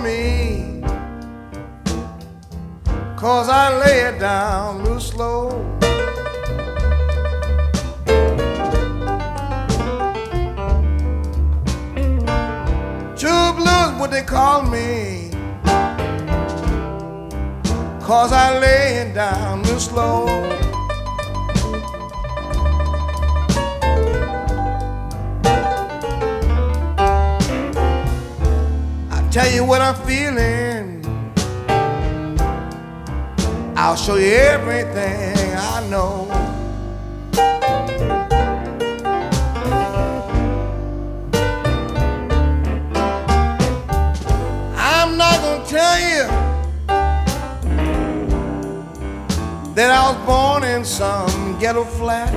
me, 'cause I lay it down real slow. True blues, what they call me, 'cause I lay it down real slow. Tell you what I'm feeling, I'll show you everything I know. I'm not gonna tell you that I was born in some ghetto flat.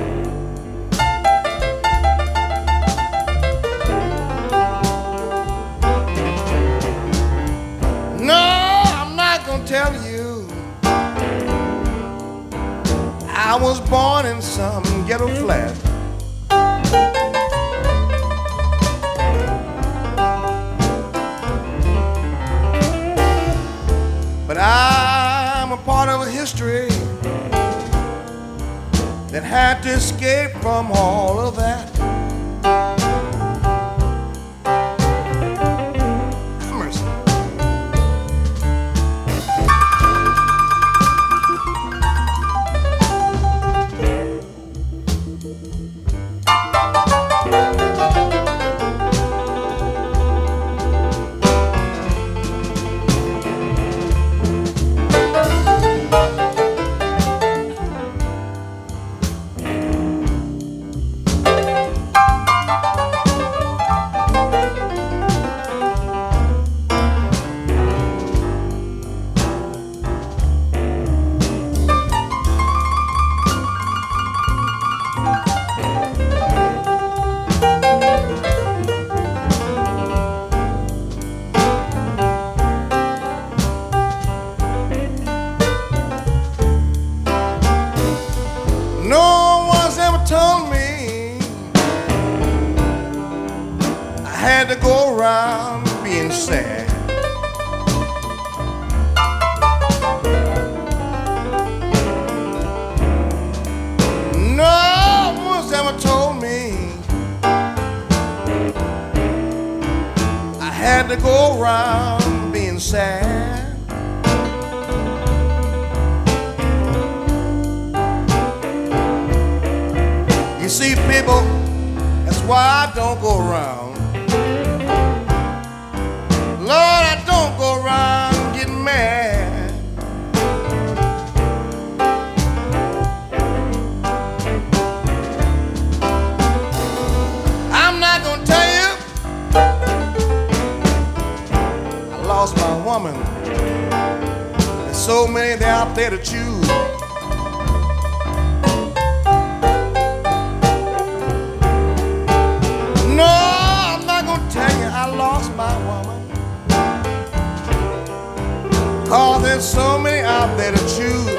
Tell you I was born in some ghetto flat. But I'm a part of a history that had to escape from all of that. Told me I had to go around being sad. No one's ever told me I had to go around being sad. See, people, that's why I don't go around. Lord, I don't go around getting mad. I'm not gonna tell you I lost my woman. There's so many there out there to choose. My woman, 'cause there's so many out there to choose.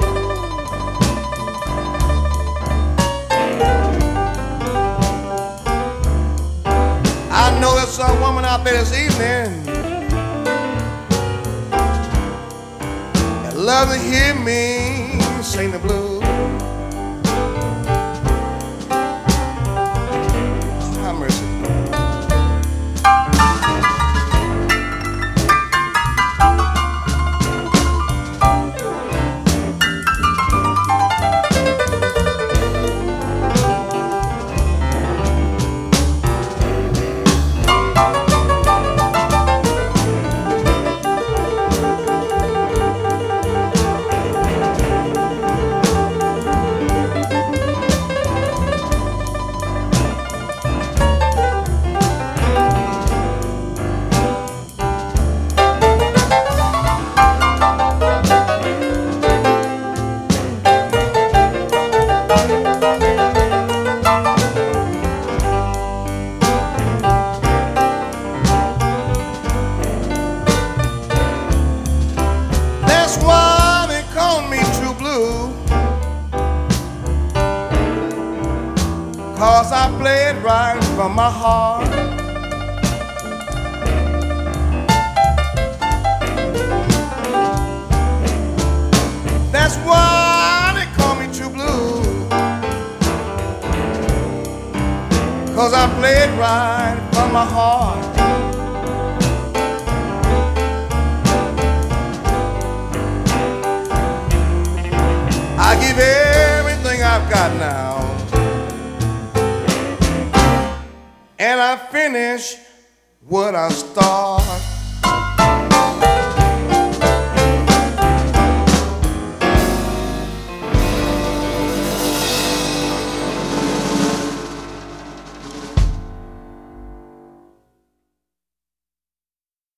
I know there's some woman out there this evening that love to hear me sing the blues. Have mercy. Cause I play it right from my heart. That's why they call me True Blue, 'cause I play it right from my heart. I give everything I've got now, and I finish what I start.